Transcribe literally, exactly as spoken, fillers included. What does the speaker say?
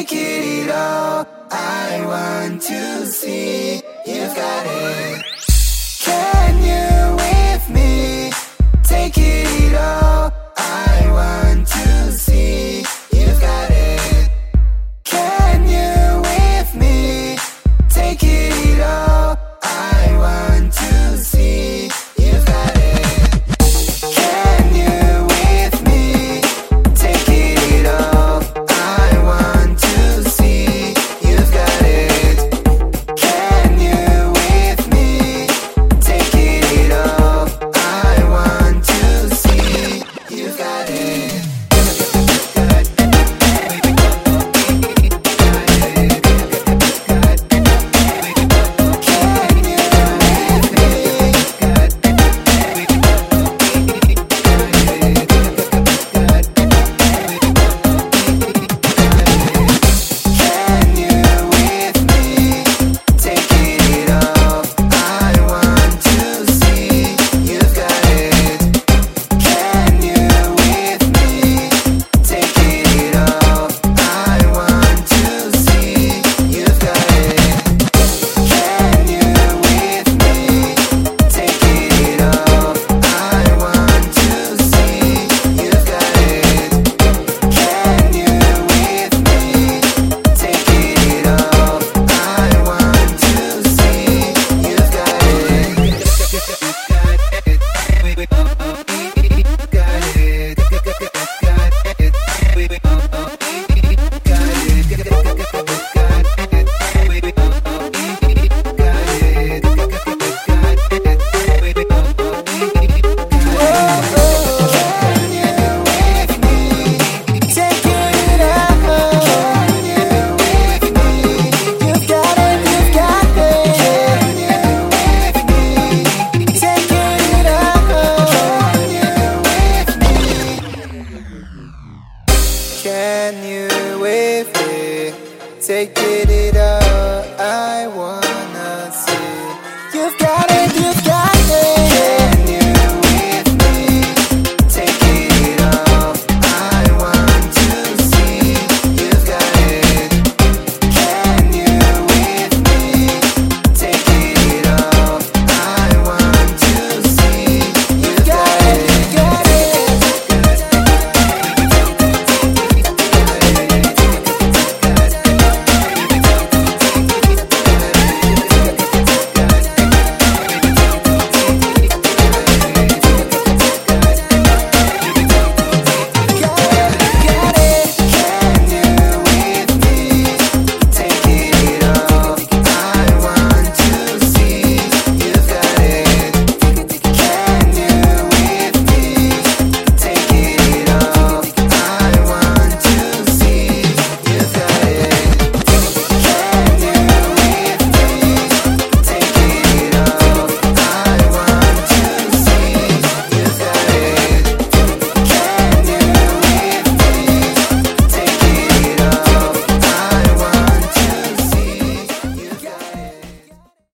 take it all. I want to see you've got it. Can you with me take it all? I want to see you've got it. Can you with me take it all? I want to see you've got it. Can you with me take it all? I want to see you've got it. Can you with me take it all? I want to see you've got it. Can you with me take it all? I wanna see you've got it.